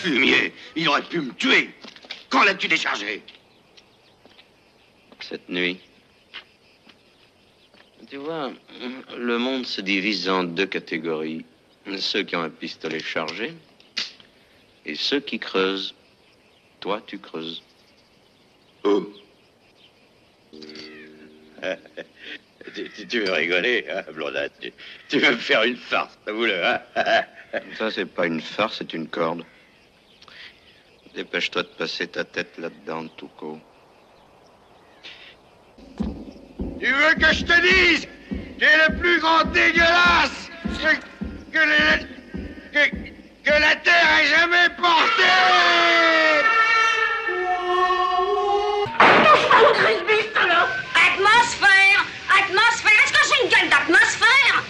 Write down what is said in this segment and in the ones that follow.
fumier, il aurait pu me tuer. Quand l'as-tu déchargé? Cette nuit. Tu vois, le monde se divise en deux catégories. Ceux qui ont un pistolet chargé et ceux qui creusent. Toi, tu creuses. Où? Tu veux rigoler, hein, Blondin? Tu veux me faire une farce, t'avoue-le, hein? Ça, c'est pas une farce, c'est une corde. Dépêche-toi de passer ta tête là-dedans, Touko. Tu veux que je te dise qui est le plus grand dégueulasse que la Terre ait jamais porté? Atmosphère! Atmosphère! Est-ce que j'ai une gueule d'atmosphère?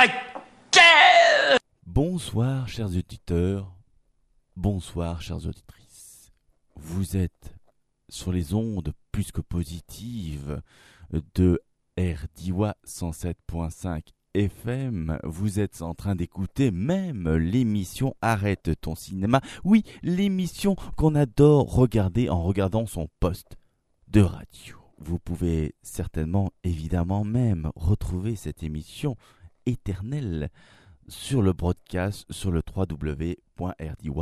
Bonsoir chers auditeurs, bonsoir chères auditrices. Vous êtes sur les ondes plus que positives de RDIWA 107.5 FM. Vous êtes en train d'écouter même l'émission Arrête ton cinéma. Oui, l'émission qu'on adore regarder en regardant son poste de radio. Vous pouvez certainement, évidemment même, retrouver cette émission éternelle sur le broadcast sur le www.rdiwa.fr.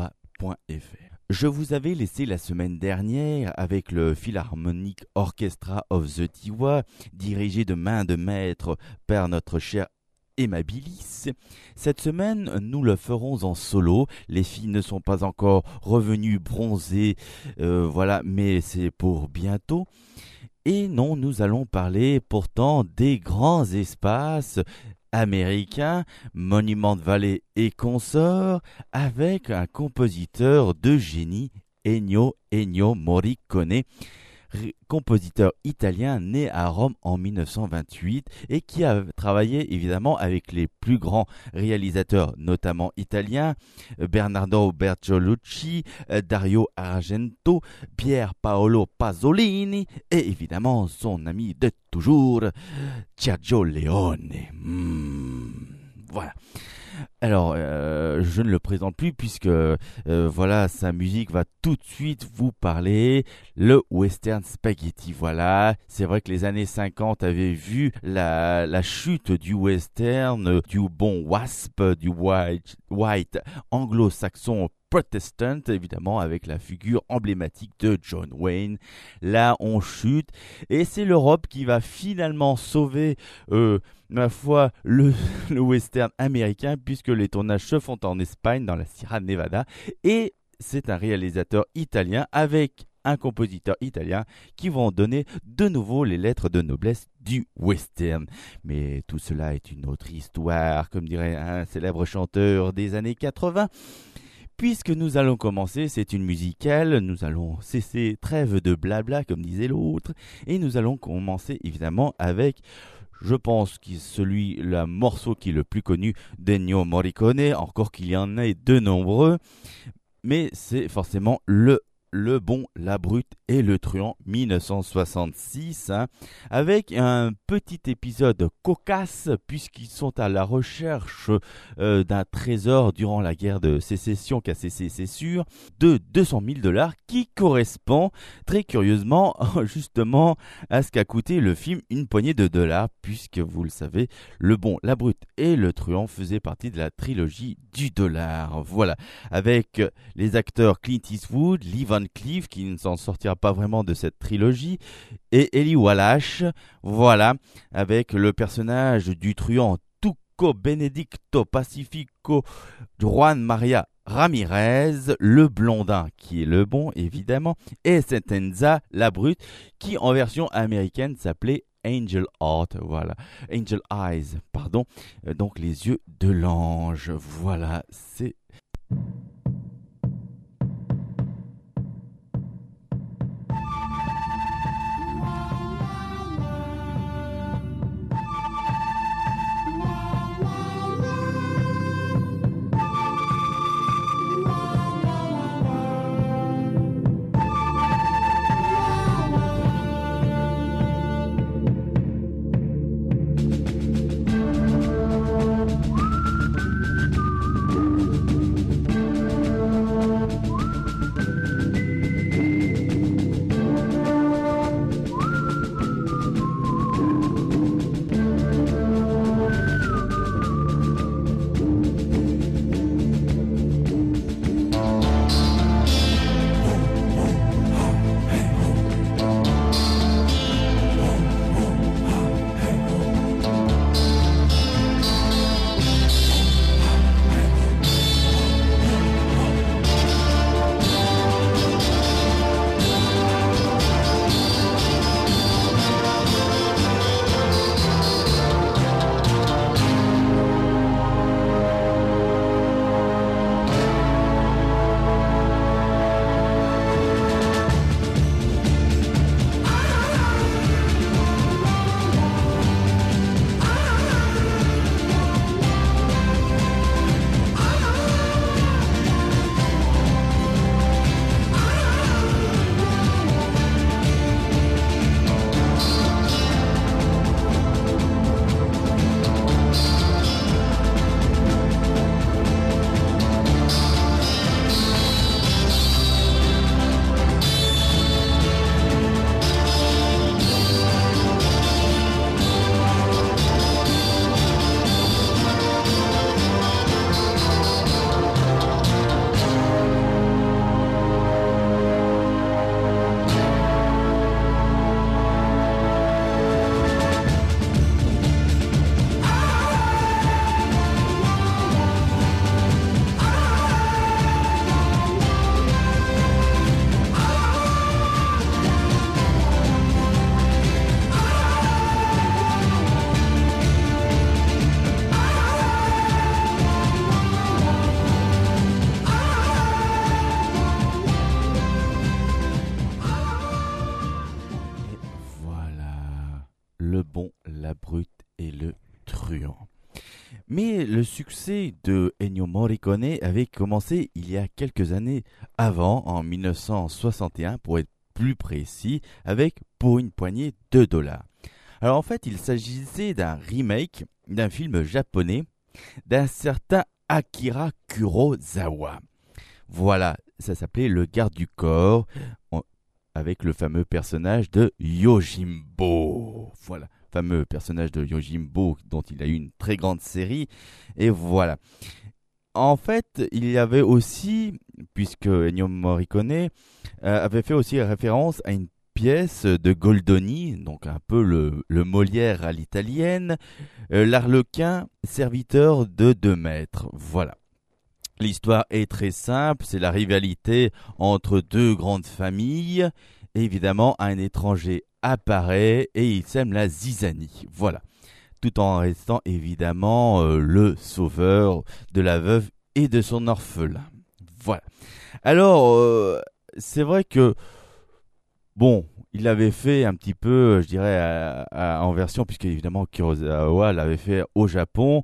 Je vous avais laissé la semaine dernière avec le Philharmonic Orchestra of the Diwa, dirigé de main de maître par notre cher Emma Billis. Cette semaine, nous le ferons en solo. Les filles ne sont pas encore revenues bronzées, voilà, mais c'est pour bientôt. Et non, nous allons parler pourtant des grands espaces américains, Monument Valley et consorts, avec un compositeur de génie, Ennio Morricone, compositeur italien né à Rome en 1928 et qui a travaillé évidemment avec les plus grands réalisateurs, notamment italiens, Bernardo Bertolucci, Dario Argento, Pier Paolo Pasolini et évidemment son ami de toujours, Sergio Leone. Voilà. Alors, je ne le présente plus puisque voilà, sa musique va tout de suite vous parler. Le western spaghetti, voilà. C'est vrai que les années 50 avaient vu la chute du western, du bon wasp, du white anglo-saxon protestant, évidemment avec la figure emblématique de John Wayne. Là, on chute et c'est l'Europe qui va finalement sauver ma foi, le western américain, puisque les tournages se font en Espagne, dans la Sierra Nevada, et c'est un réalisateur italien avec un compositeur italien qui vont donner de nouveau les lettres de noblesse du western. Mais tout cela est une autre histoire, comme dirait un célèbre chanteur des années 80. Puisque nous allons commencer, c'est une musicale, nous allons cesser trêve de blabla, comme disait l'autre, et nous allons commencer évidemment avec... Je pense que le morceau qui est le plus connu d'Ennio Morricone, encore qu'il y en ait de nombreux, mais c'est forcément le Bon, la Brute et le Truand 1966, avec un petit épisode cocasse puisqu'ils sont à la recherche d'un trésor durant la guerre de sécession qu'a cessé, c'est sûr, de $200 000 qui correspond très curieusement justement à ce qu'a coûté le film Une poignée de dollars, puisque vous le savez, Le Bon, la Brute et le Truand faisaient partie de la trilogie du dollar. Voilà, avec les acteurs Clint Eastwood, Lee Van Cleef, qui ne s'en sortira pas vraiment de cette trilogie, et Eli Wallach, voilà, avec le personnage du truand Tuco Benedicto Pacifico Juan Maria Ramirez, le blondin, qui est le bon, évidemment, et Sentenza, la brute, qui en version américaine s'appelait Angel Heart, voilà, Angel Eyes, pardon, donc les yeux de l'ange, voilà, c'est... Le Bon, la Brute et le Truand. Mais le succès de Ennio Morricone avait commencé il y a quelques années avant, en 1961 pour être plus précis, avec Pour une poignée de dollars. Alors en fait, il s'agissait d'un remake d'un film japonais d'un certain Akira Kurosawa. Voilà, ça s'appelait Le Garde du Corps, avec le fameux personnage de Yojimbo. Voilà, fameux personnage de Yojimbo dont il a eu une très grande série. Et voilà. En fait, il y avait aussi, puisque Ennio Morricone avait fait aussi référence à une pièce de Goldoni, donc un peu le Molière à l'italienne, l'Arlequin, serviteur de 2 maîtres. Voilà. L'histoire est très simple, c'est la rivalité entre 2 grandes familles. Et évidemment, un étranger apparaît et il sème la zizanie. Voilà. Tout en restant évidemment le sauveur de la veuve et de son orphelin. Voilà. Alors, c'est vrai que, bon, il avait fait un petit peu, je dirais, en version, puisque évidemment Kurosawa l'avait fait au Japon.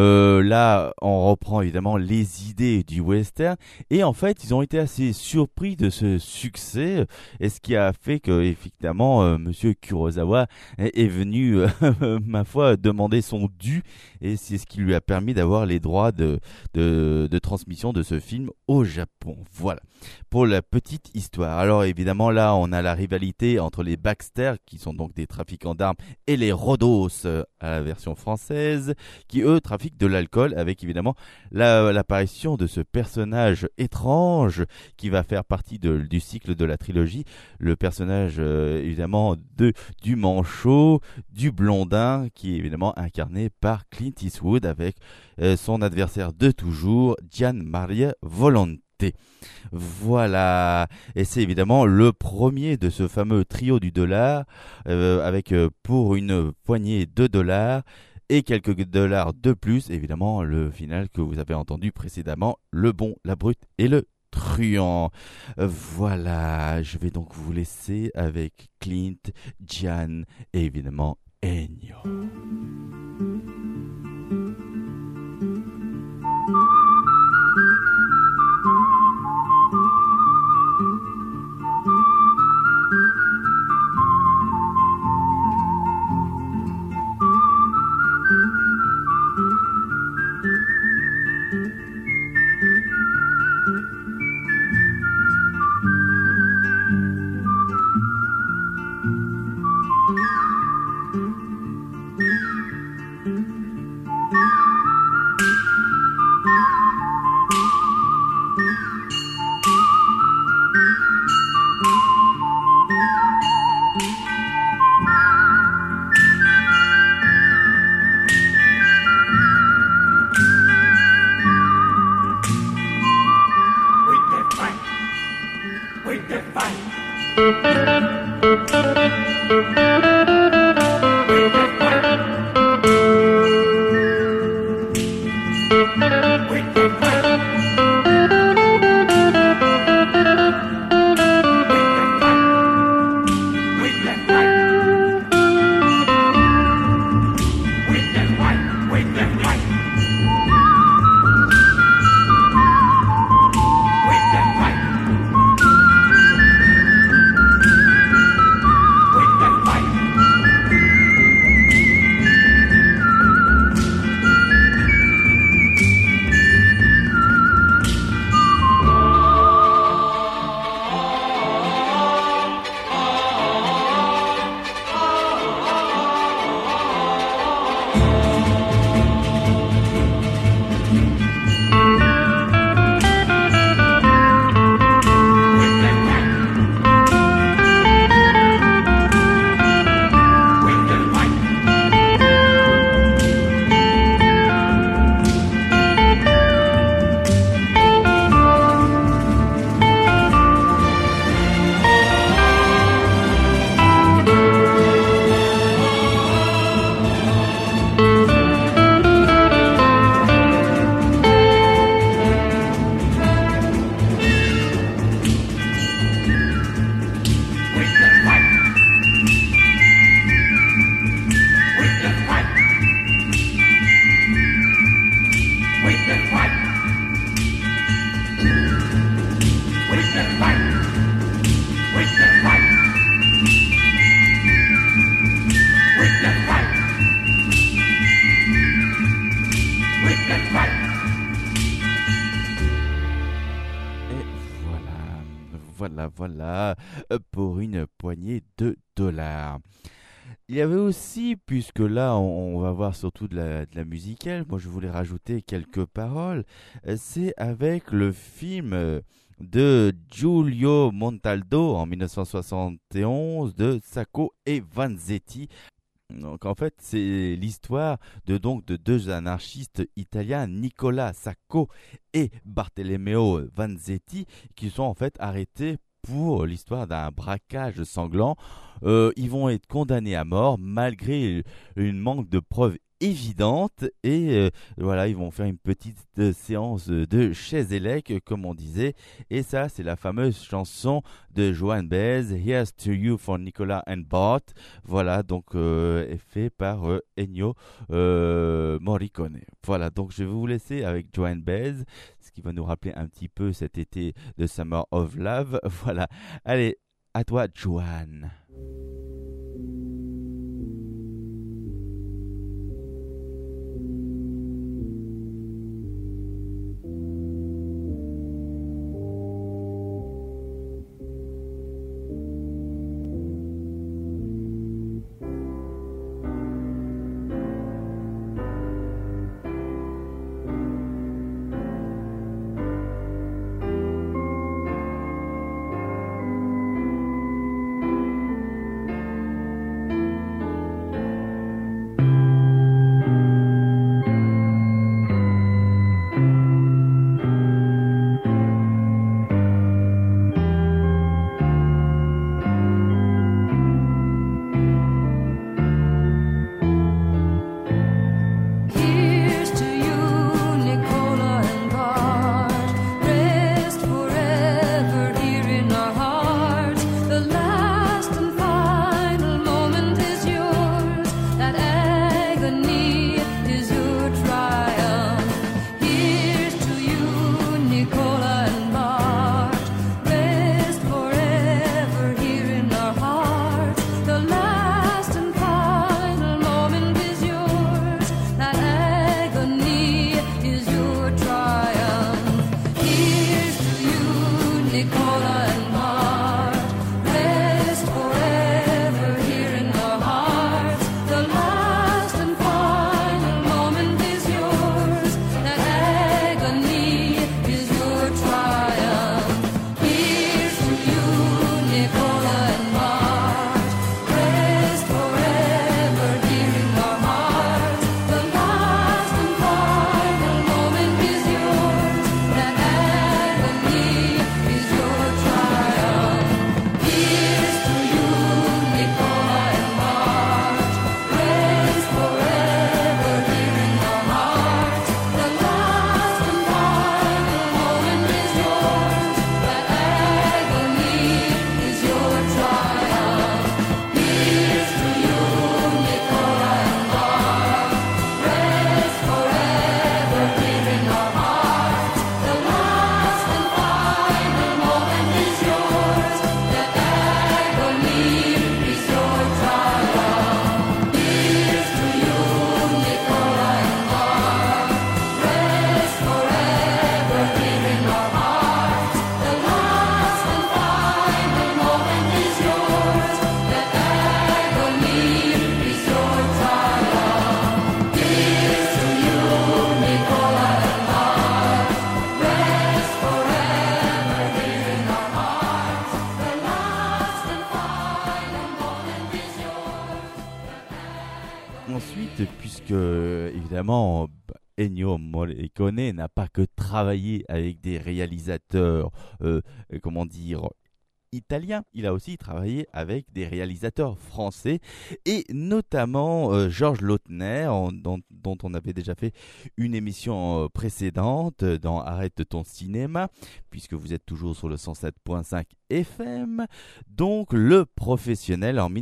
Là, on reprend évidemment les idées du western. Et en fait, ils ont été assez surpris de ce succès. Et ce qui a fait que, effectivement, Monsieur Kurosawa est venu, ma foi, demander son dû. Et c'est ce qui lui a permis d'avoir les droits de transmission de ce film au Japon. Voilà. Pour la petite histoire. Alors évidemment là on a la rivalité entre les Baxter qui sont donc des trafiquants d'armes et les Rodos à la version française qui eux trafiquent de l'alcool avec évidemment l'apparition de ce personnage étrange qui va faire partie du cycle de la trilogie, le personnage évidemment du manchot, du blondin qui est évidemment incarné par Clint Eastwood avec son adversaire de toujours Gian Maria Volonté. Voilà, et c'est évidemment le premier de ce fameux trio du dollar avec pour une poignée de dollars et quelques dollars de plus, évidemment le final que vous avez entendu précédemment, Le Bon, la Brute et le Truand. Voilà, je vais donc vous laisser avec Clint, Gian et évidemment Ennio. voilà, pour une poignée de dollars. Il y avait aussi, puisque là on va voir surtout de la musicale, moi je voulais rajouter quelques paroles, c'est avec le film de Giulio Montaldo en 1971 de Sacco et Vanzetti. Donc en fait c'est l'histoire de deux anarchistes italiens, Nicola Sacco et Bartolomeo Vanzetti, qui sont en fait arrêtés pour l'histoire d'un braquage sanglant. Ils vont être condamnés à mort malgré une manque de preuves évidentes et voilà, ils vont faire une petite séance de chaises élec comme on disait, et ça c'est la fameuse chanson de Joan Baez, Here's to You for Nicola and Bart, voilà, donc fait par Ennio Morricone. Voilà, donc je vais vous laisser avec Joan Baez, ce qui va nous rappeler un petit peu cet été de Summer of Love. Voilà, allez, à toi Joan. Ensuite, puisque évidemment Ennio Morricone n'a pas que travaillé avec des réalisateurs, comment dire, italien, il a aussi travaillé avec des réalisateurs français et notamment Georges Lautner dont on avait déjà fait une émission précédente dans Arrête ton cinéma, puisque vous êtes toujours sur le 107.5 FM. Donc Le Professionnel en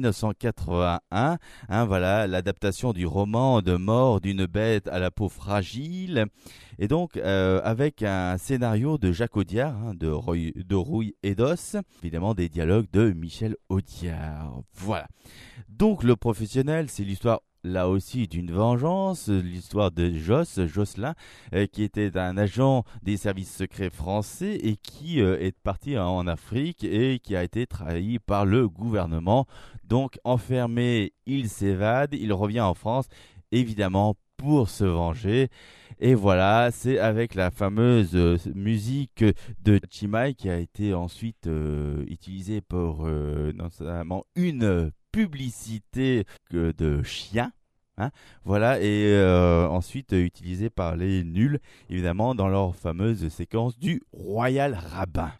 1981, voilà l'adaptation du roman de Mort d'une bête à la peau fragile, et donc avec un scénario de Jacques Audiard, de Rouille et d'Os, évidemment des dialogues de Michel Audiard. Voilà. Donc Le Professionnel, c'est l'histoire là aussi d'une vengeance, l'histoire de Jocelyn, qui était un agent des services secrets français et qui est parti en Afrique et qui a été trahi par le gouvernement. Donc enfermé, il s'évade, il revient en France, évidemment pour se venger. Et voilà, c'est avec la fameuse musique de Chimay qui a été ensuite utilisée pour notamment une publicité de chiens. Hein, voilà, et ensuite utilisée par les nuls, évidemment, dans leur fameuse séquence du Royal Rabbin.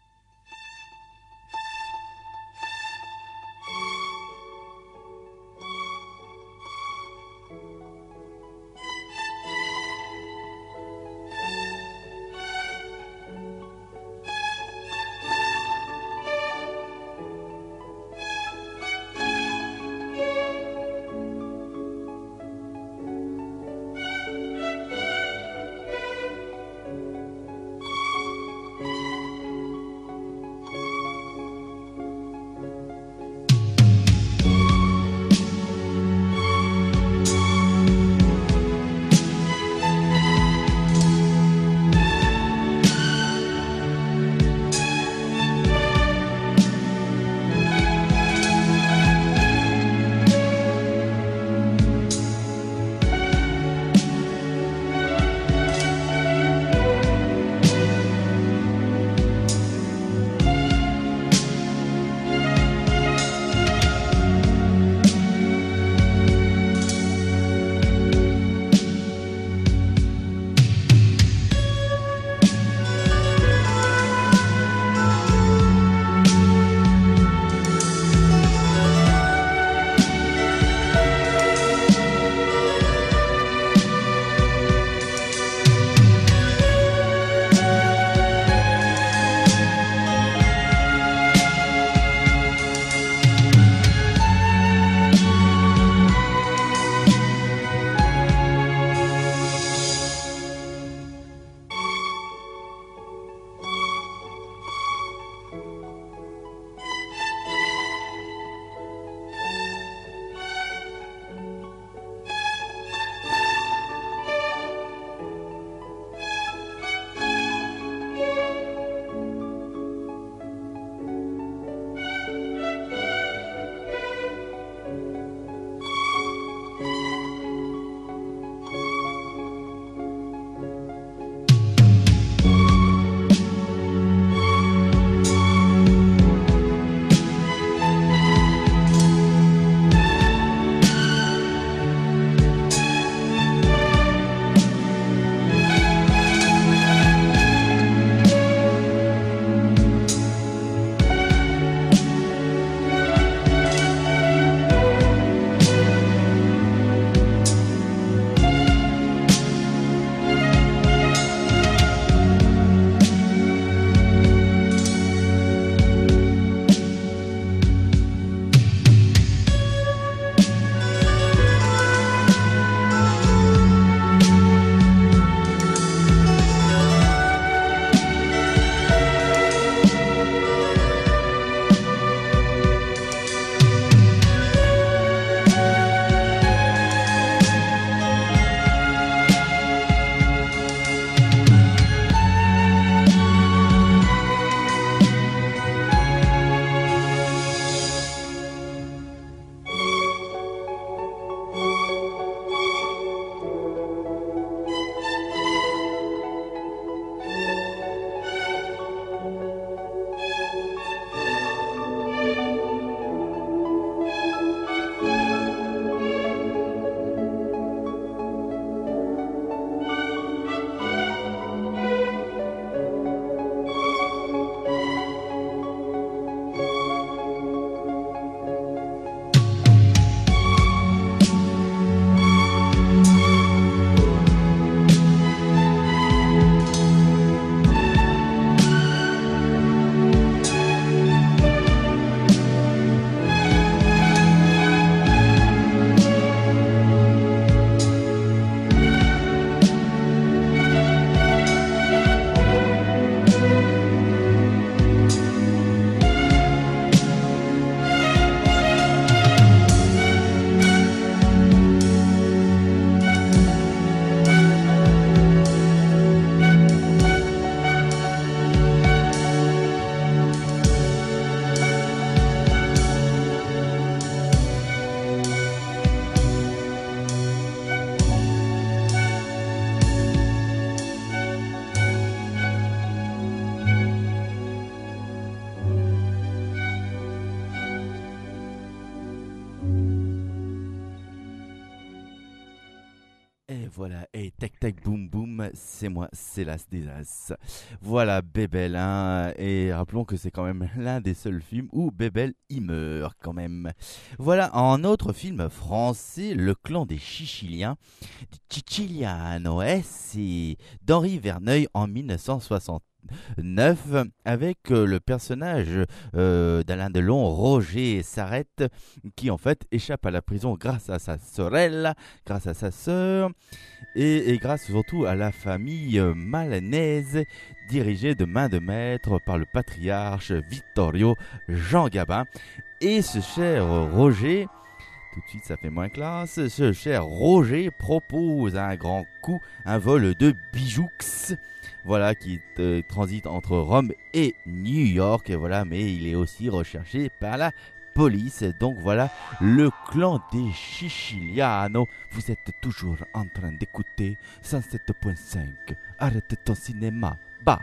Et voilà, et tac tac boum boum, c'est moi, c'est l'as des as. Voilà Bébel, hein, et rappelons que c'est quand même l'un des seuls films où Bébel y meurt quand même. Voilà, un autre film français, Le Clan des Chichiliens, di Ciciliano, c'est d'Henri Verneuil en 1969 avec le personnage d'Alain Delon, Roger Sarrette, qui en fait échappe à la prison grâce à sa sorelle, grâce à sa sœur et grâce surtout à la famille malanaise dirigée de main de maître par le patriarche Vittorio Jean Gabin. Et ce cher Roger, tout de suite ça fait moins classe, ce cher Roger propose un grand coup, un vol de bijoux, voilà, qui transite entre Rome et New York, et voilà, mais il est aussi recherché par la police. Donc voilà, le clan des Siciliano. Vous êtes toujours en train d'écouter 107.5. Arrête ton cinéma, bah.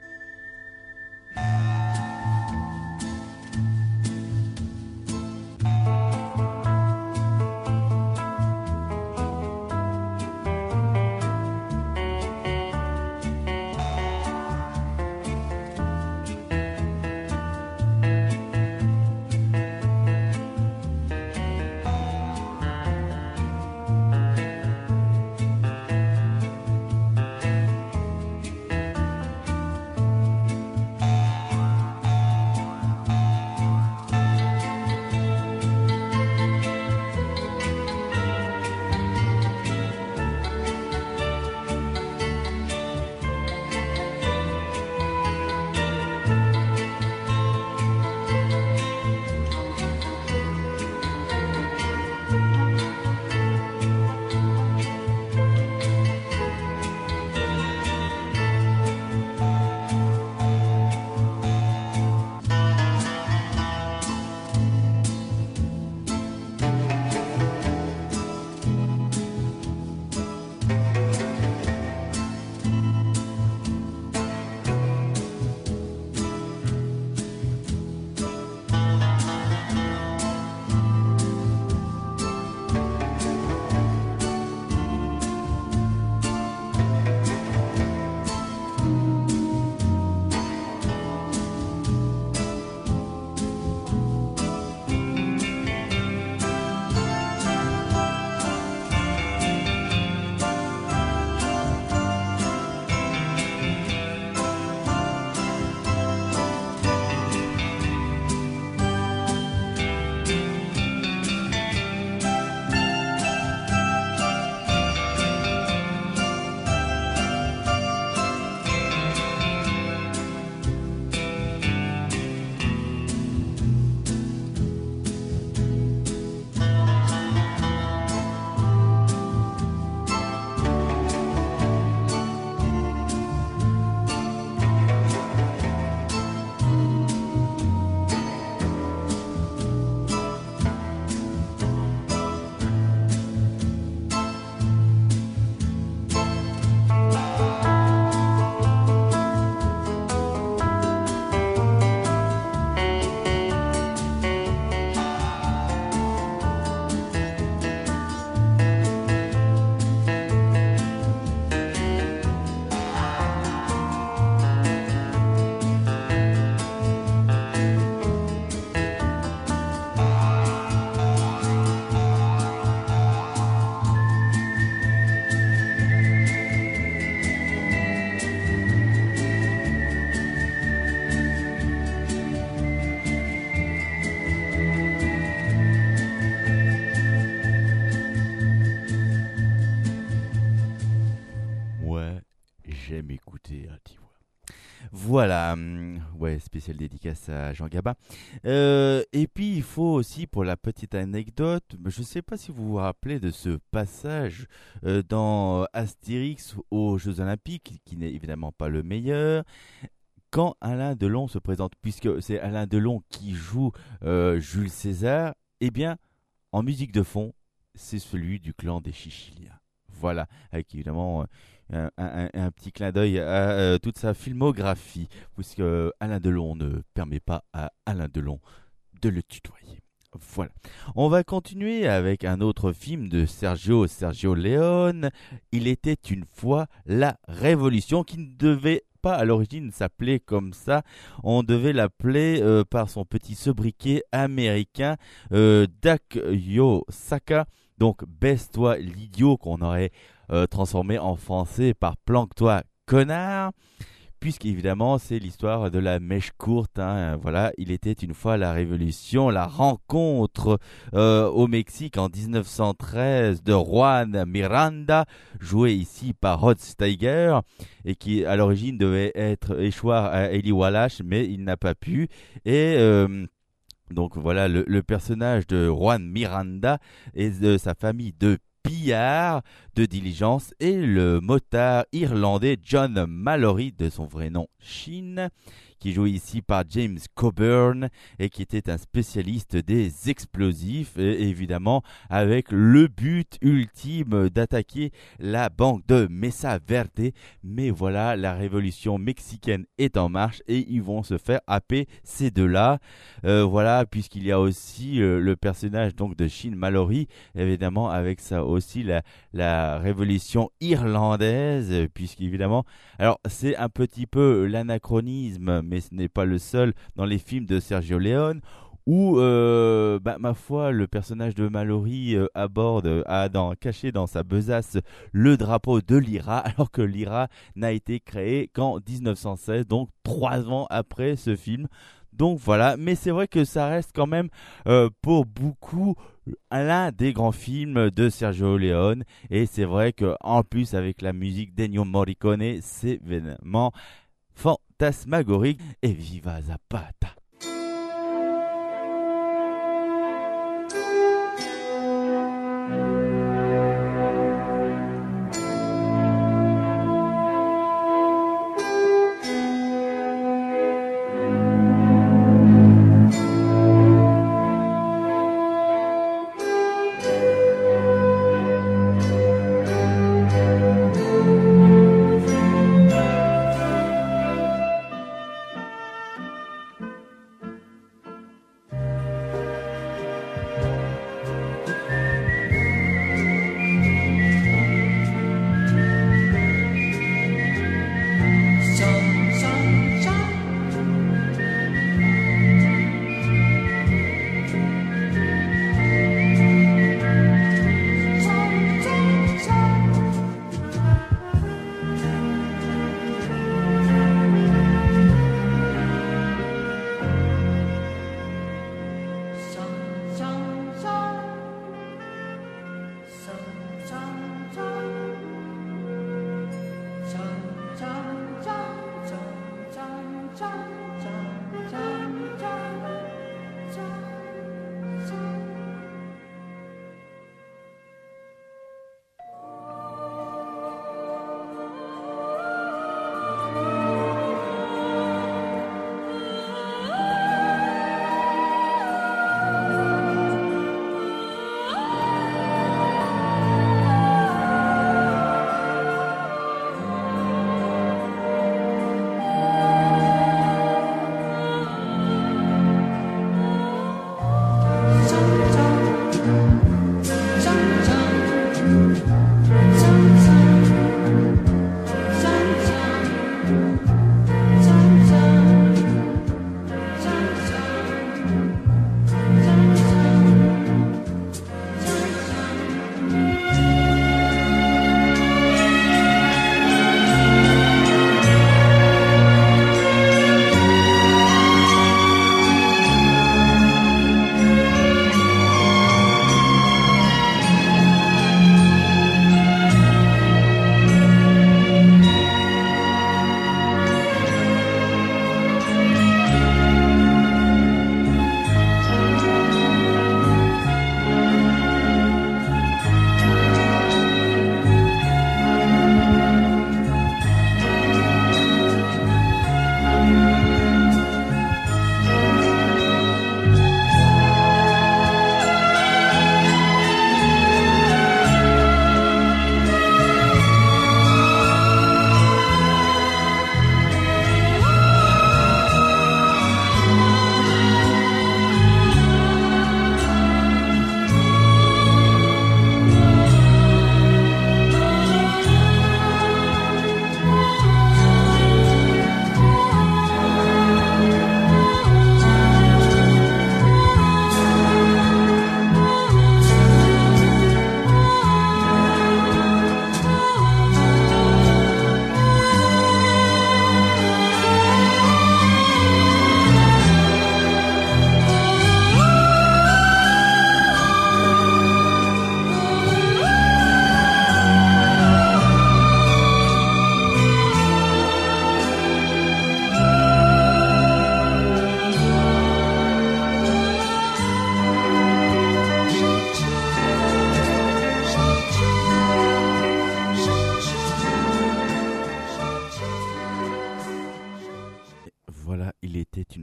J'aime écouter, tu vois. Voilà, ouais, spéciale dédicace à Jean Gabin. Et puis il faut aussi, pour la petite anecdote, je ne sais pas si vous vous rappelez de ce passage dans Astérix aux Jeux Olympiques, qui n'est évidemment pas le meilleur, quand Alain Delon se présente, puisque c'est Alain Delon qui joue Jules César, eh bien, en musique de fond, c'est celui du clan des Chichiliens. Voilà, avec évidemment un petit clin d'œil à toute sa filmographie, puisque Alain Delon ne permet pas à Alain Delon de le tutoyer. Voilà. On va continuer avec un autre film de Sergio Leone. Il était une fois la Révolution, qui ne devait pas à l'origine s'appeler comme ça. On devait l'appeler par son petit sobriquet américain, Dakyo Saka. Donc baisse-toi l'idiot, qu'on aurait transformé en français par planque-toi connard. Puisqu'évidemment, c'est l'histoire de la mèche courte. Voilà, il était une fois la Révolution, la rencontre au Mexique en 1913 de Juan Miranda, joué ici par Rod Steiger, et qui à l'origine devait être échoir à Eli Wallach, mais il n'a pas pu. Et donc voilà, le personnage de Juan Miranda et de sa famille de pillards de diligence et le motard irlandais John Mallory, de son vrai nom Sheen, qui joue ici par James Coburn et qui était un spécialiste des explosifs, et évidemment avec le but ultime d'attaquer la banque de Mesa Verde. Mais voilà, la révolution mexicaine est en marche et ils vont se faire happer ces deux-là. Voilà, puisqu'il y a aussi le personnage donc de Sheen Mallory, évidemment avec ça aussi la révolution irlandaise, puisqu'évidemment, alors c'est un petit peu l'anachronisme, mais ce n'est pas le seul dans les films de Sergio Leone, où, ma foi, le personnage de Mallory caché dans sa besace le drapeau de l'IRA, alors que l'IRA n'a été créé qu'en 1916, donc 3 ans après ce film. Donc voilà, mais c'est vrai que ça reste quand même pour beaucoup l'un des grands films de Sergio Leone, et c'est vrai qu'en plus avec la musique d'Ennio Morricone, c'est vraiment fantasmagorique. Et viva Zapata!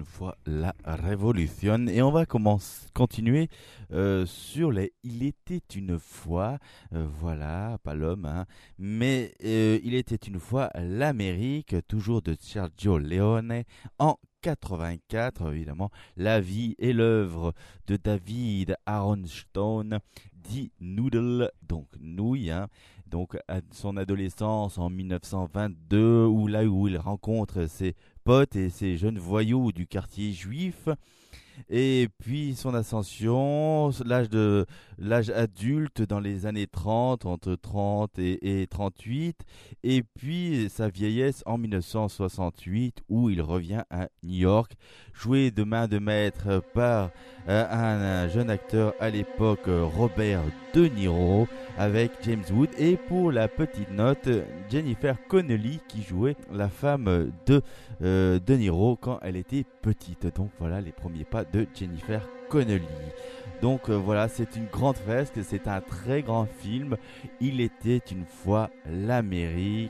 fois la Révolution. Et on va continuer sur les Il était une fois, voilà, pas l'homme, hein, mais Il était une fois l'Amérique, toujours de Sergio Leone, en 84, évidemment, la vie et l'œuvre de David Aaron Stone, dit Noodle, donc nouille, hein, donc à son adolescence en 1922, où il rencontre ses potes et ses jeunes voyous du quartier juif. Et puis son ascension, l'âge adulte dans les années 30, entre 30 et 38, et puis sa vieillesse en 1968 où il revient à New York, joué de main de maître par un jeune acteur à l'époque, Robert De Niro, avec James Wood, et pour la petite note, Jennifer Connelly qui jouait la femme de De Niro quand elle était petite. Donc voilà les premiers pas de Jennifer Connelly. Donc voilà, c'est une grande fresque, c'est un très grand film. Il était une fois l'Amérique.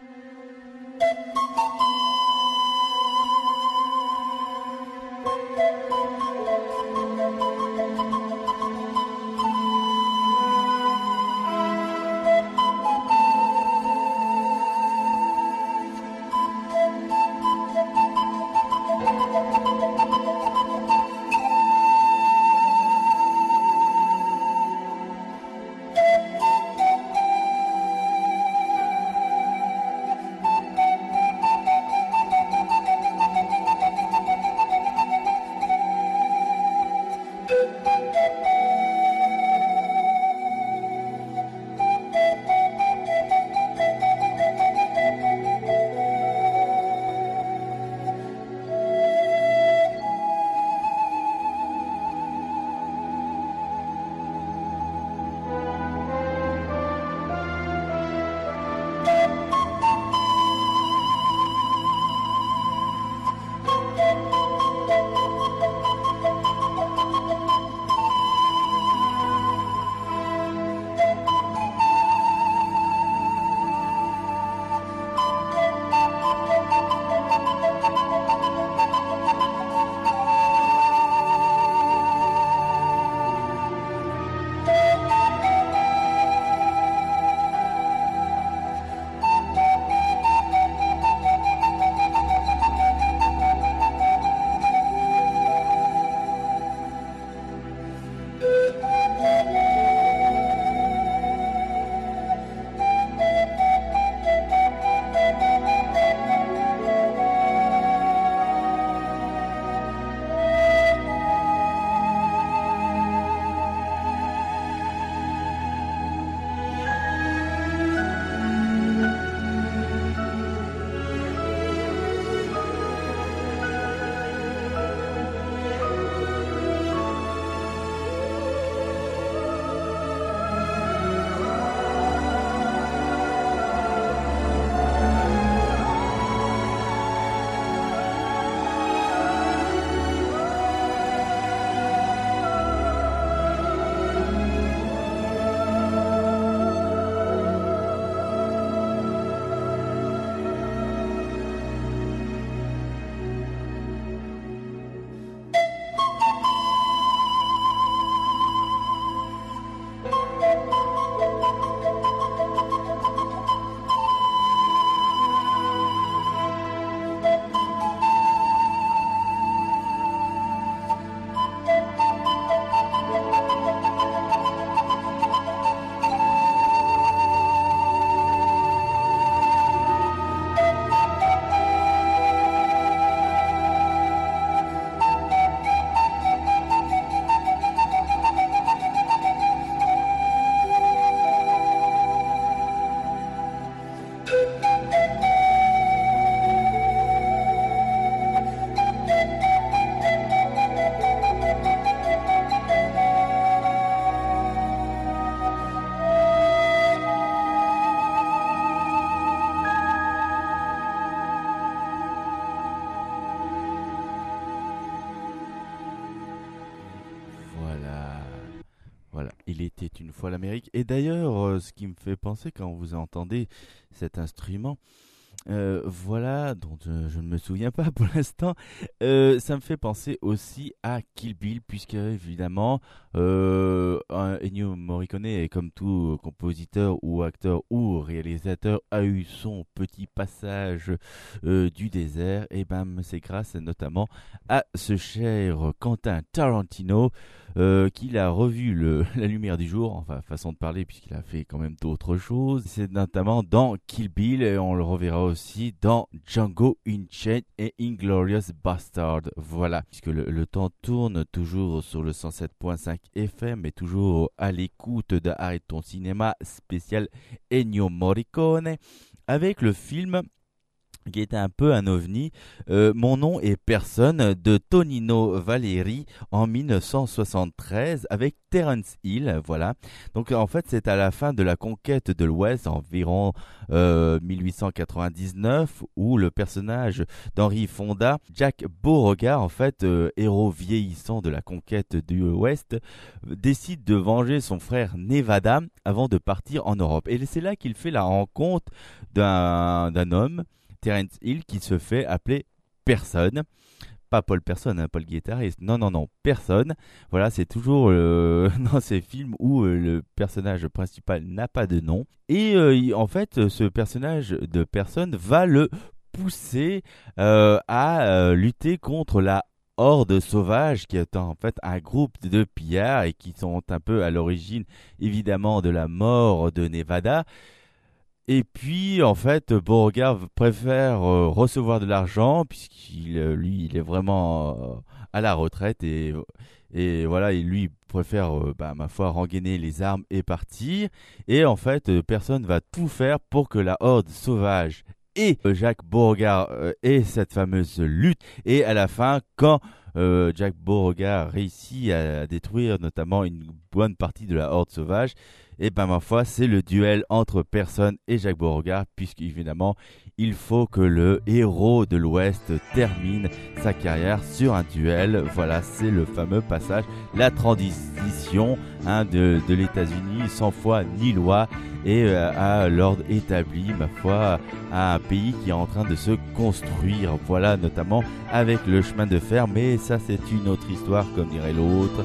Il était une fois l'Amérique. Et d'ailleurs, ce qui me fait penser quand vous entendez cet instrument, Voilà, dont je ne me souviens pas pour l'instant. Ça me fait penser aussi à Kill Bill, puisque évidemment, Ennio Morricone, est comme tout compositeur ou acteur ou réalisateur, a eu son petit passage du désert. Et ben, c'est grâce notamment à ce cher Quentin Tarantino qu'il a revu la lumière du jour, enfin façon de parler, puisqu'il a fait quand même d'autres choses. C'est notamment dans Kill Bill, et on le reverra aussi dans Django Unchained et Inglourious Bastard. Voilà, puisque le temps tourne toujours sur le 107.5 FM et toujours à l'écoute de Arrête ton cinéma spécial Ennio Morricone, avec le film qui était un peu un ovni, Mon nom est personne, de Tonino Valeri en 1973 avec Terence Hill, voilà. Donc en fait c'est à la fin de la conquête de l'Ouest, environ 1899, où le personnage d'Henry Fonda, Jack Beauregard, en fait héros vieillissant de la conquête du Ouest, décide de venger son frère Nevada avant de partir en Europe. Et c'est là qu'il fait la rencontre d'un homme, Terence Hill, qui se fait appeler Personne. Pas Paul Personne, hein, pas le guitariste. Non, Personne. Voilà, c'est toujours dans ces films où le personnage principal n'a pas de nom. Et en fait, ce personnage de Personne va le pousser à lutter contre la Horde Sauvage, qui est en fait un groupe de pillards et qui sont un peu à l'origine, évidemment, de la mort de Nevada. Et puis, en fait, Beauregard préfère recevoir de l'argent, puisqu'il il est vraiment à la retraite, et voilà, lui préfère, ma foi, rengainer les armes et partir. Et en fait, personne va tout faire pour que la Horde Sauvage et Jacques Beauregard aient cette fameuse lutte. Et à la fin, quand Jacques Beauregard réussit à détruire notamment une bonne partie de la Horde Sauvage, et ben ma foi, c'est le duel entre Personne et Jacques Beauregard, puisqu'évidemment, il faut que le héros de l'Ouest termine sa carrière sur un duel. Voilà, c'est le fameux passage, la transition de l'États-Unis sans foi ni loi, et à l'ordre établi, ma foi, à un pays qui est en train de se construire. Voilà, notamment avec le chemin de fer, mais ça c'est une autre histoire, comme dirait l'autre.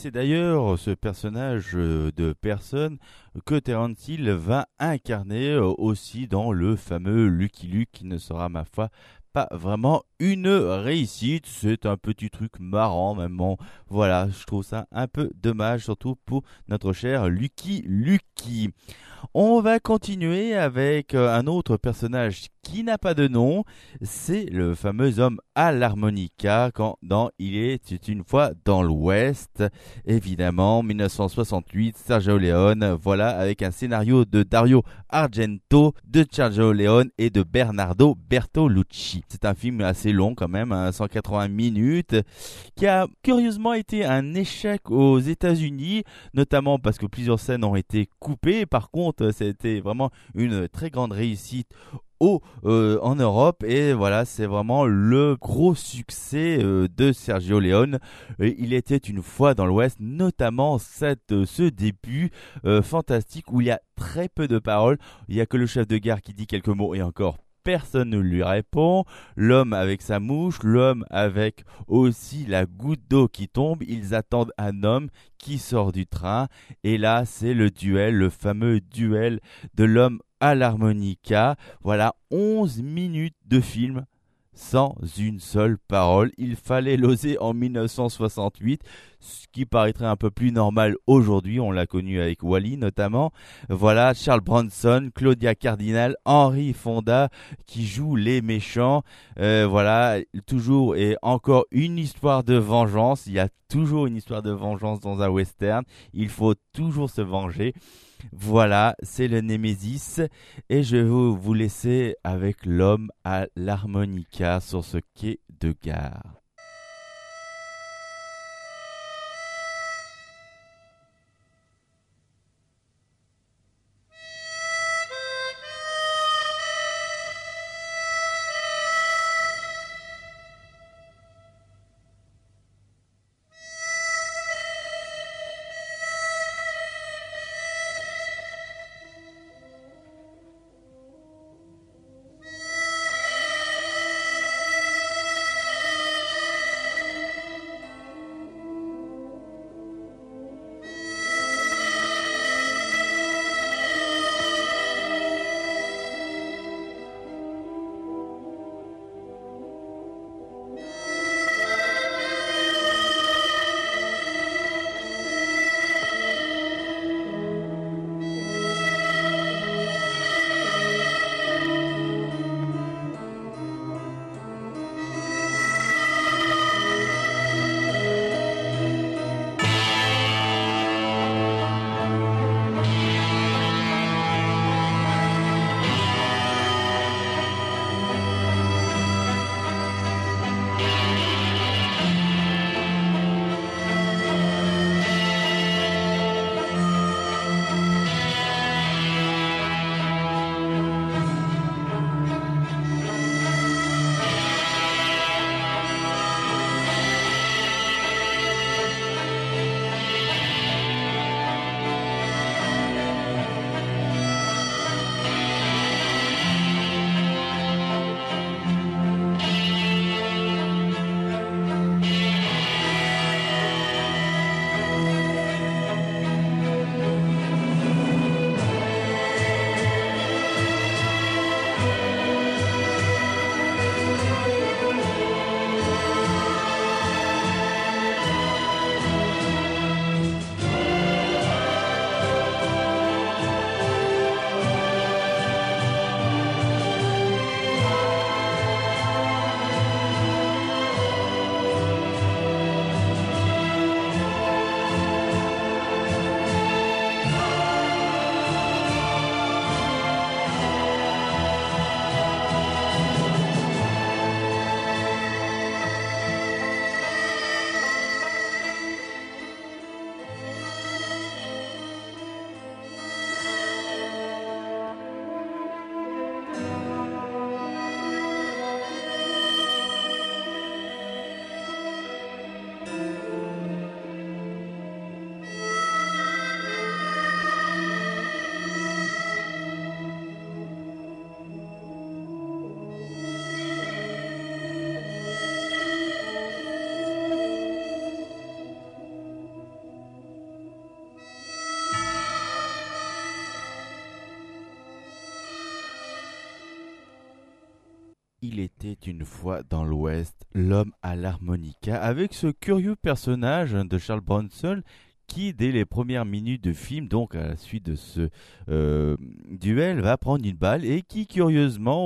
c'est d'ailleurs ce personnage de personne que Terence Hill va incarner aussi dans le fameux Lucky Luke, qui ne sera, ma foi, pas vraiment une réussite. C'est un petit truc marrant, même. Bon, voilà, je trouve ça un peu dommage, surtout pour notre cher Lucky Lucky. On va continuer avec un autre personnage qui n'a pas de nom, c'est le fameux homme à l'harmonica dans Il était une fois dans l'Ouest, évidemment, 1968, Sergio Leone, voilà, avec un scénario de Dario Argento, de Sergio Leone et de Bernardo Bertolucci. C'est un film assez long quand même, 180 minutes, qui a curieusement été un échec aux États-Unis, notamment parce que plusieurs scènes ont été coupées. Par contre, c'était vraiment une très grande réussite en Europe, et voilà, c'est vraiment le gros succès de Sergio Leone. Il était une fois dans l'Ouest, notamment ce début fantastique où il y a très peu de paroles, il y a que le chef de gare qui dit quelques mots, et encore personne ne lui répond. L'homme avec sa mouche, l'homme avec aussi la goutte d'eau qui tombe, ils attendent un homme qui sort du train, et là c'est le duel, le fameux duel de l'homme à l'harmonica. Voilà, 11 minutes de film sans une seule parole. Il fallait l'oser en 1968, ce qui paraîtrait un peu plus normal aujourd'hui. On l'a connu avec Wall-E notamment. Voilà, Charles Bronson, Claudia Cardinal, Henry Fonda qui jouent les méchants. Voilà, toujours et encore une histoire de vengeance. Il y a toujours une histoire de vengeance dans un western. Il faut toujours se venger. Voilà, c'est le Némésis, et je vais vous laisser avec l'homme à l'harmonica sur ce quai de gare. Il était une fois dans l'Ouest, l'homme à l'harmonica, avec ce curieux personnage de Charles Bronson qui, dès les premières minutes de film, donc à la suite de ce duel, va prendre une balle et qui, curieusement,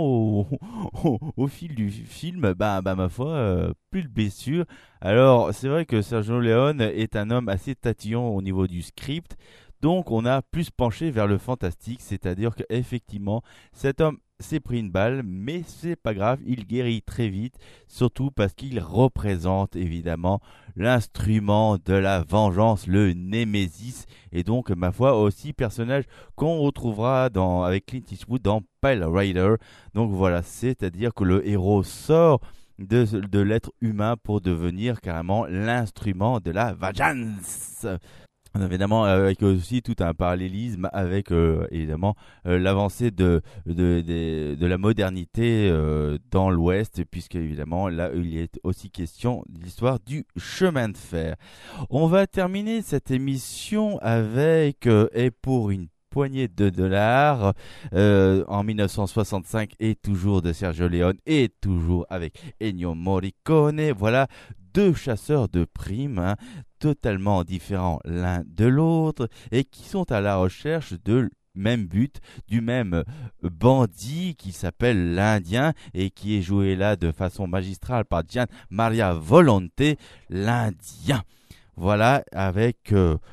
au fil du film, ma foi, plus de blessure. Alors, c'est vrai que Sergio Leone est un homme assez tatillon au niveau du script, donc on a plus penché vers le fantastique, c'est-à-dire qu'effectivement, cet homme s'est pris une balle, mais c'est pas grave, il guérit très vite, surtout parce qu'il représente évidemment l'instrument de la vengeance, le Némésis, et donc ma foi aussi personnage qu'on retrouvera avec Clint Eastwood dans Pile Rider. Donc voilà, c'est-à-dire que le héros sort de l'être humain pour devenir carrément l'instrument de la vengeance. Évidemment, avec aussi tout un parallélisme avec évidemment l'avancée de la modernité dans l'Ouest, puisque évidemment là il est aussi question de l'histoire du chemin de fer. On va terminer cette émission avec et pour une poignée de dollars en 1965 et toujours de Sergio Leone et toujours avec Ennio Morricone. Voilà deux chasseurs de primes totalement différents l'un de l'autre et qui sont à la recherche de même but, du même bandit qui s'appelle l'Indien et qui est joué là de façon magistrale par Gian Maria Volonté, l'Indien. Voilà, avec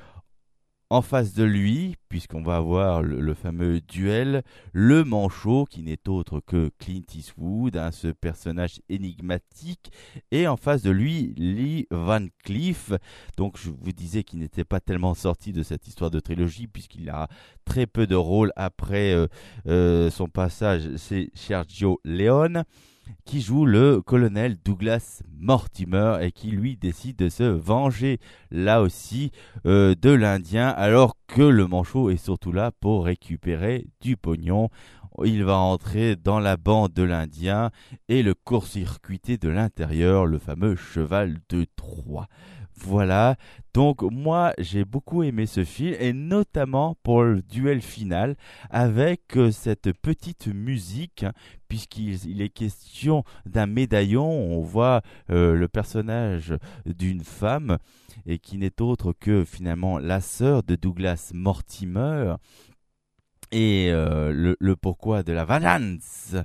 en face de lui, puisqu'on va avoir le fameux duel, le manchot qui n'est autre que Clint Eastwood, ce personnage énigmatique, et en face de lui, Lee Van Cleef. Donc je vous disais qu'il n'était pas tellement sorti de cette histoire de trilogie, puisqu'il a très peu de rôles après son passage, c'est Sergio Leone, qui joue le colonel Douglas Mortimer et qui lui décide de se venger là aussi de l'Indien, alors que le manchot est surtout là pour récupérer du pognon. Il va entrer dans la bande de l'Indien et le court-circuiter de l'intérieur, le fameux cheval de Troie. Voilà, donc moi j'ai beaucoup aimé ce film et notamment pour le duel final avec cette petite musique, puisqu'il est question d'un médaillon. On voit le personnage d'une femme et qui n'est autre que finalement la sœur de Douglas Mortimer et le pourquoi de la vengeance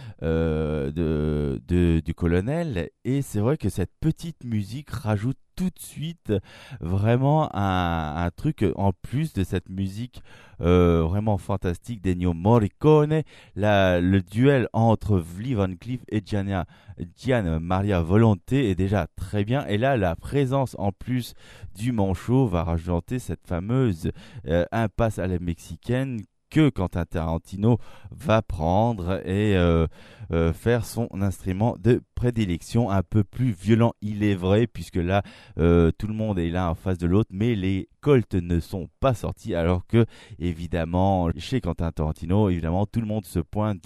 du colonel. Et c'est vrai que cette petite musique rajoute tout de suite vraiment un truc en plus de cette musique vraiment fantastique d'Ennio Morricone. Le duel entre Lee Van Cleef et Gian Maria Volonté est déjà très bien, et là la présence en plus du manchot va rajouter cette fameuse impasse à la mexicaine que Quentin Tarantino va prendre et faire son instrument de prédilection, un peu plus violent, il est vrai, puisque là tout le monde est là en face de l'autre, mais les Colts ne sont pas sortis, alors que évidemment chez Quentin Tarantino, évidemment tout le monde se pointe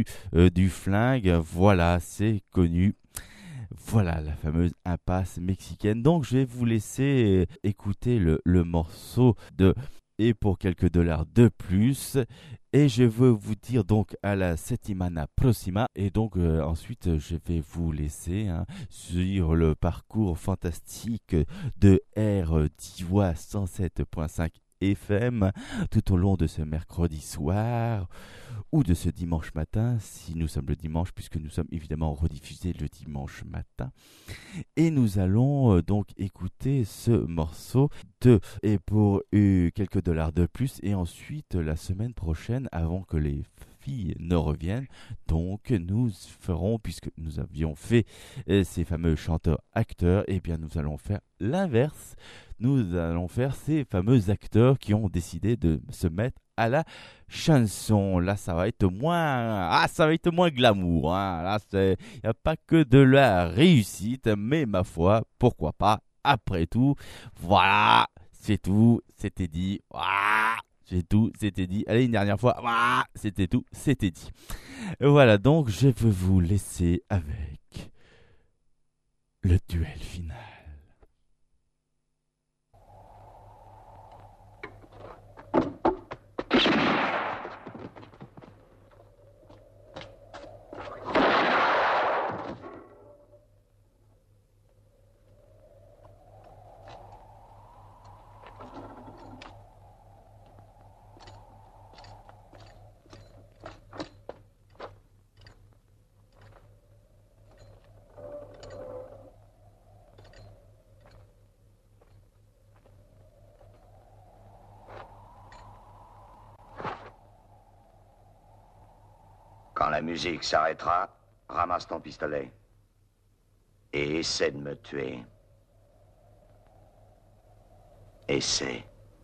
du flingue. Voilà, c'est connu. Voilà la fameuse impasse mexicaine. Donc je vais vous laisser écouter le morceau de Et pour quelques dollars de plus, et je veux vous dire donc à la settimana prossima, et donc ensuite je vais vous laisser sur le parcours fantastique de RDIVOIS 107.5 FM tout au long de ce mercredi soir ou de ce dimanche matin, si nous sommes le dimanche, puisque nous sommes évidemment rediffusés le dimanche matin. Et nous allons donc écouter ce morceau de Et pour quelques dollars de plus, et ensuite la semaine prochaine, avant que les filles ne reviennent, donc nous ferons, puisque nous avions fait ces fameux chanteurs-acteurs, et bien nous allons faire l'inverse. Nous allons faire ces fameux acteurs qui ont décidé de se mettre à la chanson. Là, ça va être moins glamour. Là, il n'y a pas que de la réussite, mais ma foi, pourquoi pas. Après tout, voilà, c'est tout, c'était dit. Voilà, c'est tout, c'était dit. Allez, une dernière fois, voilà, c'était tout, c'était dit. Voilà, donc je vais vous laisser avec le duel final. Quand la musique s'arrêtera, ramasse ton pistolet. Et essaie de me tuer. Essaie.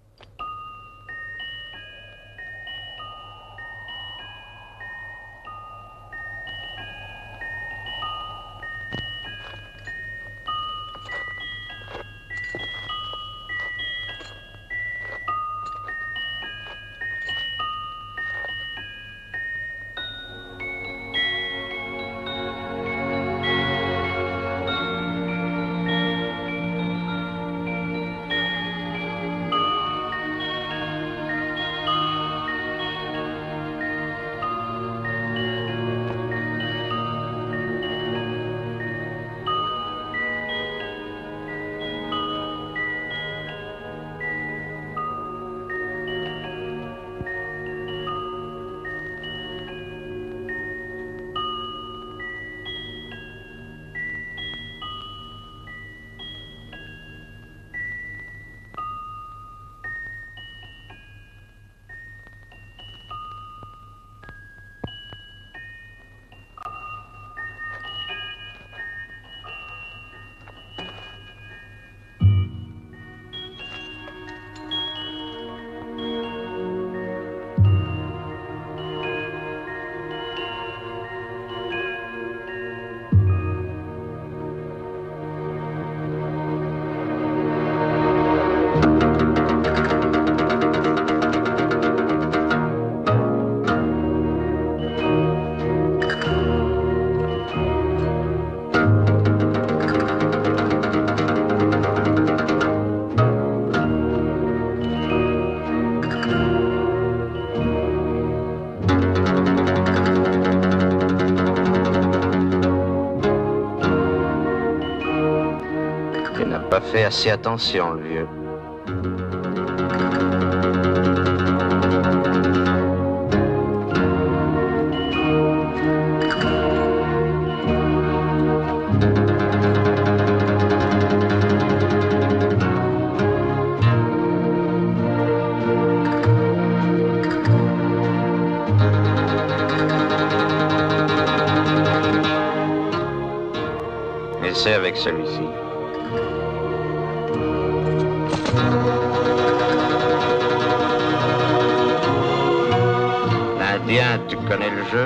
Pas fait assez attention, le vieux. Essaie avec celui-ci. L'Indien, tu connais le jeu?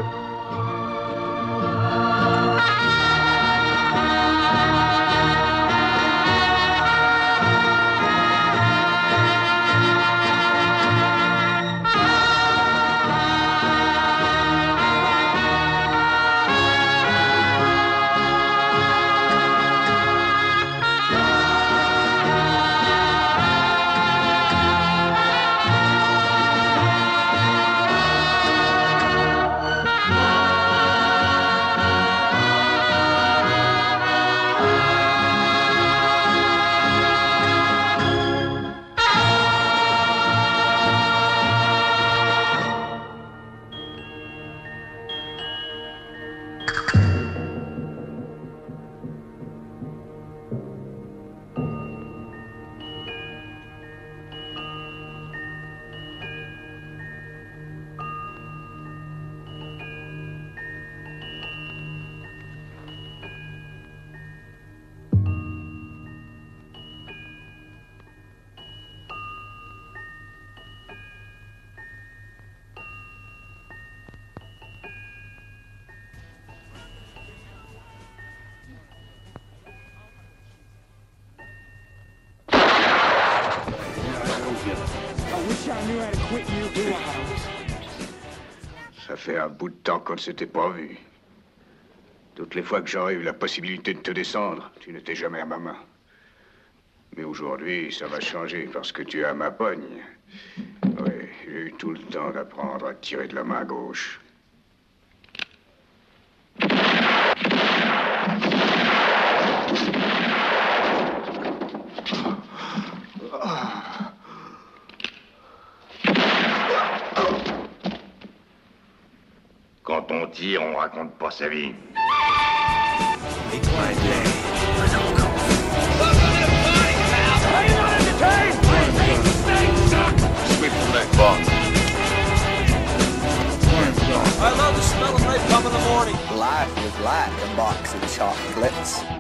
Ça fait un bout de temps qu'on ne s'était pas vu. Toutes les fois que j'aurais eu la possibilité de te descendre, tu n'étais jamais à ma main. Mais aujourd'hui, ça va changer parce que tu es à ma pogne. Oui, j'ai eu tout le temps d'apprendre à tirer de la main gauche. Quand on tire, on raconte pas sa vie. I love the smell of napalm. morning. Life was like a box of chocolates.